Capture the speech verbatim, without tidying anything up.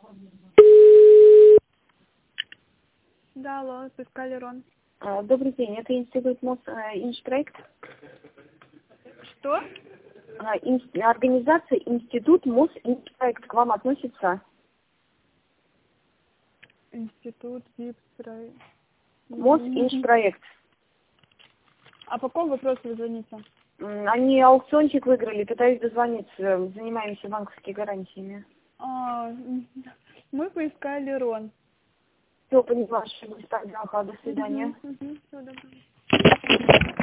Да, алло, Пескаль Рон. А, Добрый день, это институт Мосинжпроект. Что? А, ин- Организация Институт Мосинжпроект к вам относится. Институт Випстрой. Мосинжпроект. А по какому вопросу вы звоните? М, Они аукциончик выиграли, пытаюсь дозвониться, занимаемся банковскими гарантиями. А, мы поискали Рон. Все, поняла, что вы ставили. Ага, до свидания. Угу, угу, всё, доброго.